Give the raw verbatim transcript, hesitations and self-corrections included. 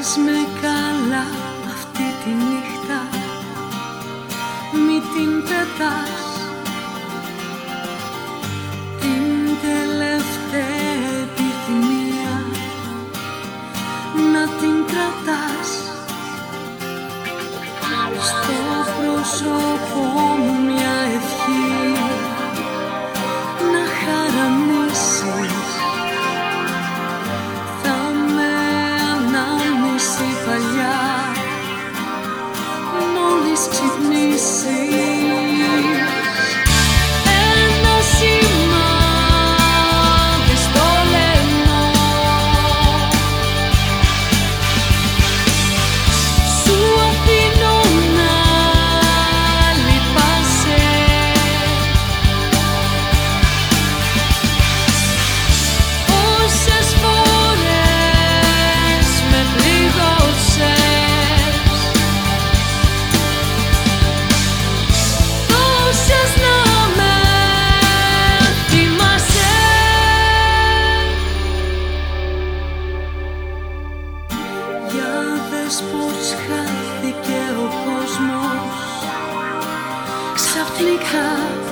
Πες με καλά αυτή τη νύχτα, μη την πετάς. Την τελευταία επιθυμία να την κρατάς στο πρόσωπό μου μια ευχή να χαραμίσεις. Θα με ανάμνηση παλιά μόλις ξυπνήσεις. Ένα σημάδι στο λαιμό σου αφήνω να λυπάσαι. Όσες φορές με πληγώσες, τόσες να με θυμάσαι. Για δες πως χάθηκε ο κόσμος ξαφνικά.